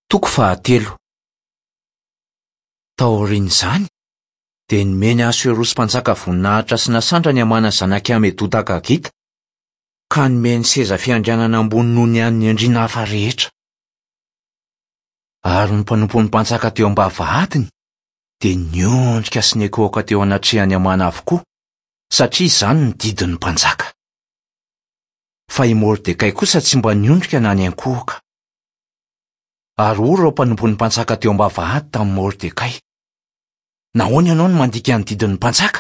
Toko fahatelo. Taorian'izany dia nomeny Asuerosy mpanjaka voninahitra sy nasandra ny hamana zanak'i Hamedota Gita, ka nomeny seza fiandrianana ambony noho ny an'ny andriana hafa rehetra. Ary ny mpanompon'ny mpanjaka teo am-bavahadiny dia niondrika sy nikoaka teo anatrehany hamana avokoa, satria izany ny didin'ny mpanjaka. Fa i Mordekai kosa tsy mba niondrika na niankohaka. Ary ory ireo mpanompon'ny mpanjaka teo am-bavahady tamin'i Mordekai: nahoana ianao no mandika ny didin'ny mpanjaka?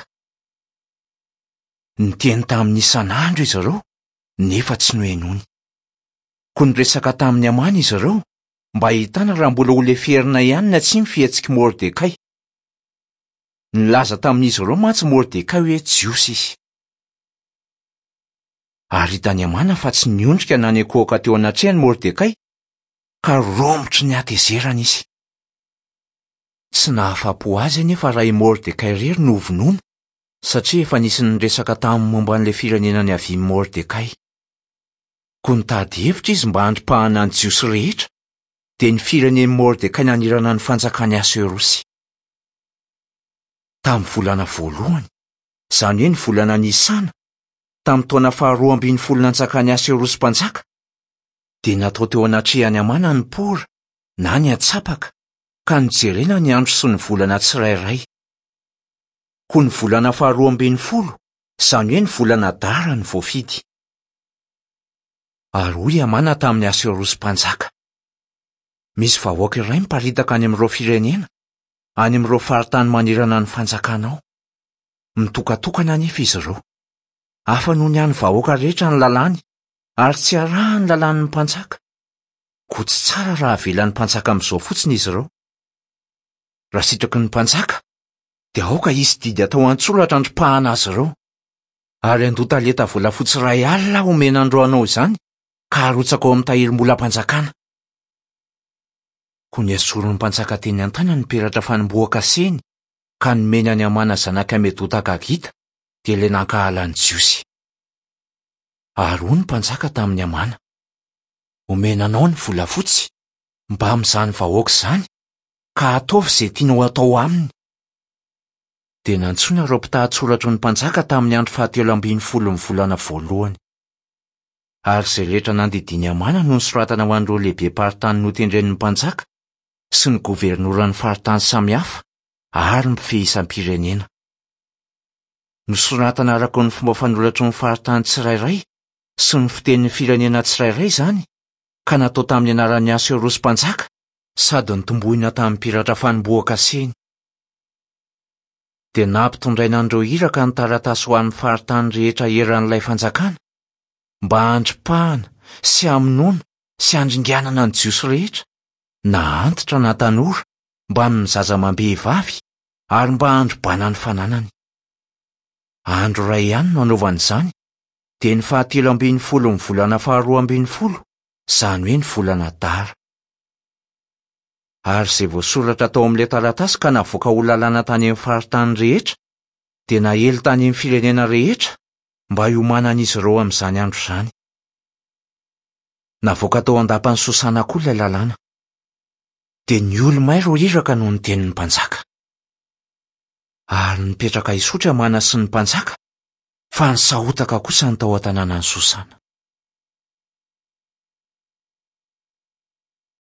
Niteny tamin'ny isan'andro izy ireo, nefa tsy nohenony. Koa niresaka tamin'ny hamana izy ireo, mba ahitana raha mbola ho leferina ihany na tsy ny fihetsiky Mordekai. Nilaza tamin'izy ireo mantsy Mordekai hoe jiosy izy. Ary hitany hamana fa tsy niondrika na niankohaka teo anatrehany Mordekai, ka romotry ny hatezerana izy. Tsy nahafa-po azy anefa raha i Mordekai irery no hovonoina, satria efa nisy niresaka tamin'ny momba an'ilay firenena niavian'i Mordekai. Koa nitady hevitra izy mba handrimpahana ny jiosy rehetra, dia ny firenen'i Mordekai nanirana ny fanjakany Asuerosy. Tamin'ny volana voalohany, izany hoe ny volana Nisana, tamin'ny taona faharoa ambin'ny folo nanjakany Asuerosy mpanjaka, dia natao teo anatrehany hamana ny pora na ny atsapaka, ka nijerena ny andro sy ny volana tsirairay. Koa ny volana faharoa ambin'ny folo, izany hoe ny volana Adara ny voafidy. Ary hoy hamana tamin'ny Asuerosy mpanjaka: misy vahoaka iray miparitaka any amin'ireo firenena, any amin'ireo faritany manirana ny fanjakanao. Mitokatokana anefa izy ireo. Hafa noho ny an'ny vahoaka rehetra ny lalàny, ary tsy arahany lalàn'ny mpanjaka. Koa tsy tsara raha avelan'ny mpanjaka amin'izao fotsiny izy ireo. Raha sitraky ny mpanjaka, dia aoka hisy didy atao an-tsoratra handrimpahana azy ireo. Ary andota leta volafotsy 100 alina omena androanao izany, ka arotsaka ao amin'ny tahiry-molam-panjakana. Koa niazoron'ny mpanjaka teny an-tany ny peratra fanombohaka seny, ka nomeny any hamana zanak'i Hamedota Gita, dia ilay nankahala ny jiosy. Ary hoy ny mpanjaka tamin'ny hamana: omena anao ny volafotsy mba amin'izany vahoaka izany, ka ataovy izay tianao atao aminy. Dia nantsoina ireo mpitahan-tsoratra ny mpanjaka tamin'ny andro 17 ny volana voalohany. Ary izay rehetra nandidiny hamana no nisoratana ho an'ireo lehibe-paritany notendren'ny mpanjaka sy ny governoran'ny faritany samihafa ary ny mpifehy isam-pirenena. Nosoratana araka ny fomba fanoratry ny faritany tsirairay sy ny fitenin'ny firenena tsirairay izany, ka natao tamin'ny anaran'ny Asuerosy mpanjaka, sady nitombohina tamin'ny peratra fanombohaka seny. Dia nampitondraina an'ireo iraka ny taratasy ho an'ny faritany rehetra eran'ilay fanjakana, mba handrimpahana sy hamonoana sy handringanana ny jiosy rehetra, na antitra na tanora, mba amin'ny zaza amam-behivavy, ary mba handrobana ny fananany. Andro iray ihany no anaovan'izany, dia ny 17 ny volana faharoa ambin'ny folo, izany hoe ny volana Adara. Ary izay voasoratra tao amin'ilay taratasy ka navoaka ho lalàna tany amin'ny faritany rehetra, dia nahely tany amin'ny firenena rehetra mba hiomanan'izy ireo amin'izany andro izany. Navoaka tao an-dapan'ny Sosana koa ilay lalàna. Dia ny olo-may ireo iraka noho ny tenin'ny mpanjaka. Ary nipetraka hisotra hamana sy ny mpanjaka, fa ny sahotaka kosa ny tao an-tanànan'ny Sosana.